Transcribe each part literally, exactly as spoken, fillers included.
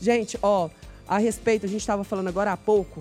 Gente, ó, a respeito, a gente estava falando agora há pouco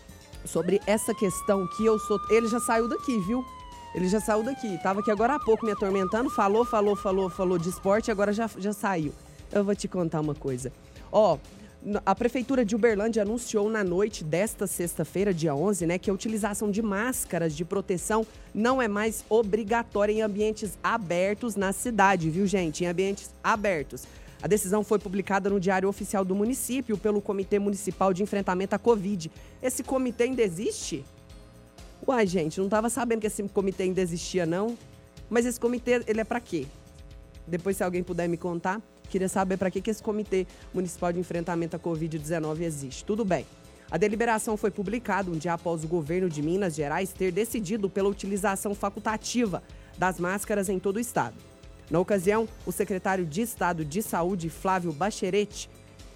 sobre essa questão que eu sou... Ele já saiu daqui, viu? Ele já saiu daqui. Tava aqui agora há pouco me atormentando, falou, falou, falou, falou de esporte, agora já, já saiu. Eu vou te contar uma coisa. Ó, a Prefeitura de Uberlândia anunciou na noite desta sexta-feira, dia onze, né, que a utilização de máscaras de proteção não é mais obrigatória em ambientes abertos na cidade, viu, gente? Em ambientes abertos. A decisão foi publicada no Diário Oficial do município pelo Comitê Municipal de Enfrentamento à Covid. Esse comitê ainda existe? Uai, gente, não estava sabendo que esse comitê ainda existia, não. Mas esse comitê, ele é para quê? Depois, se alguém puder me contar, queria saber para que que esse Comitê Municipal de Enfrentamento à covid dezenove existe. Tudo bem. A deliberação foi publicada um dia após o governo de Minas Gerais ter decidido pela utilização facultativa das máscaras em todo o estado. Na ocasião, o secretário de Estado de Saúde, Flávio Bacheretti,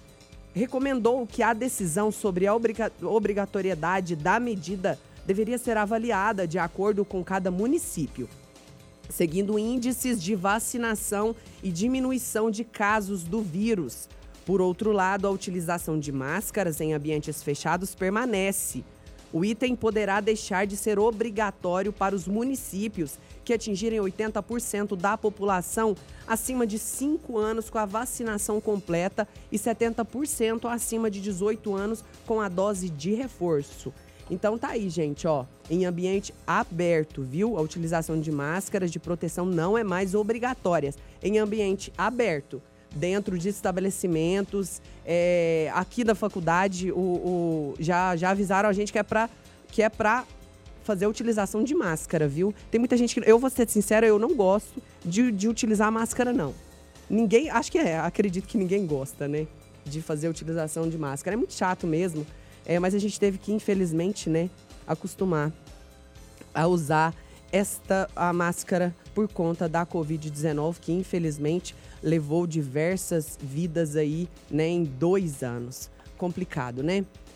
recomendou que a decisão sobre a obriga- obrigatoriedade da medida deveria ser avaliada de acordo com cada município, seguindo índices de vacinação e diminuição de casos do vírus. Por outro lado, a utilização de máscaras em ambientes fechados permanece. O item poderá deixar de ser obrigatório para os municípios que atingirem oitenta por cento da população acima de cinco anos com a vacinação completa e setenta por cento acima de dezoito anos com a dose de reforço. Então tá aí, gente, ó, em ambiente aberto, viu? A utilização de máscaras de proteção não é mais obrigatória. Em ambiente aberto, dentro de estabelecimentos, é, aqui da faculdade, o, o, já, já avisaram a gente que é pra, que é pra fazer a utilização de máscara, viu? Tem muita gente que, eu vou ser sincera, eu não gosto de, de utilizar máscara, não. Ninguém, acho que é, acredito que ninguém gosta, né, de fazer a utilização de máscara. É muito chato mesmo. É, mas a gente teve que, infelizmente, né, acostumar a usar esta a máscara por conta da covid dezenove, que infelizmente levou diversas vidas aí, né, em dois anos. Complicado, né?